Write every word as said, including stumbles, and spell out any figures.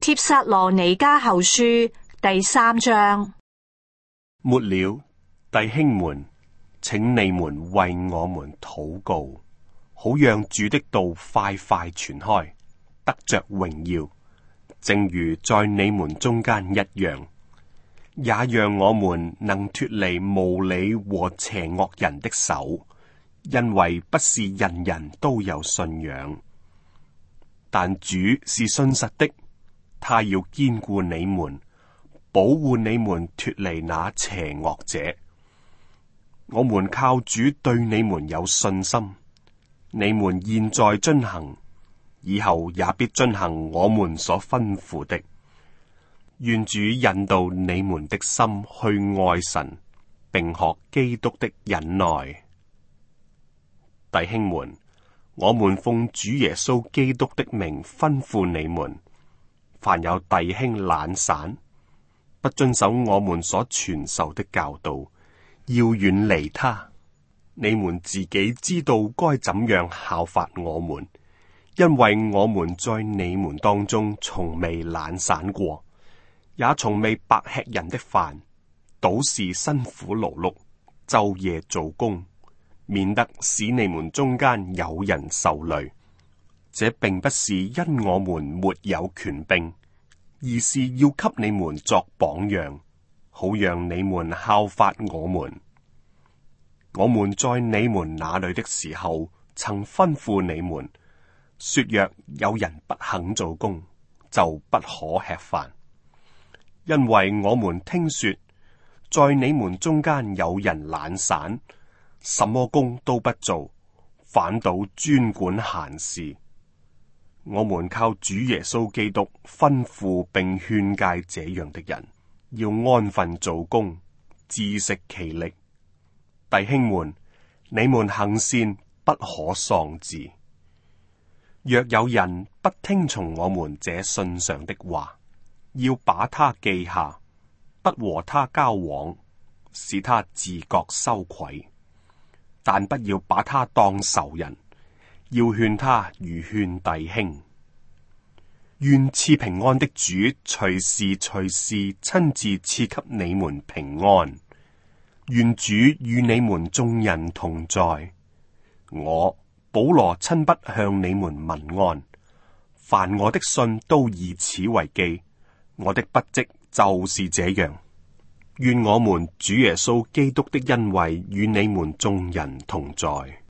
帖撒羅尼迦後書第三章。 末了，弟兄們，請你們為我們禱告，好讓主的道快快傳開，得着榮耀，正如在你們中間一樣，也讓我們能脫離無理和邪惡人的手，因為不是人人都有信仰，但主是信實的，他要堅固你們，保護你們脫離那邪惡者。我們靠主對你們有信心，你們現在遵行，以後也必遵行我們所吩咐的。願主引導你們的心去愛神，並學基督的忍耐。弟兄們，我們奉主耶穌基督的名吩咐你們，凡有弟兄懶散，不遵守我們所傳授的教導，要遠離他。你們自己知道該怎樣效法我們，因為我們在你們當中從未懶散過，也從未白吃人的飯，倒是辛苦勞碌，晝夜做工，免得使你們中間有人受累。這並不是因我們沒有權柄，而是要給你們作榜樣，好讓你們效法我們。我們在你們那裏的時候，曾吩咐你們，說若有人不肯做工，就不可吃飯。因為我們聽說，在你們中間有人懶散，什麼工都不做，反倒專管閒事。我們靠主耶穌基督吩咐並勸誡這樣的人，要安分做工，自食其力。弟兄們，你們行善不可喪志。若有人不聽從我們這信上的話，要把他記下，不和他交往，使他自覺羞愧。但不要把他當仇人，要勸他如勸弟兄。願賜平安的主隨時隨地親自賜給你們平安。願主與你們眾人同在。我保羅親筆向你們問安，凡我的信都以此為記。我的筆跡就是這樣。願我們主耶穌基督的恩惠與你們眾人同在。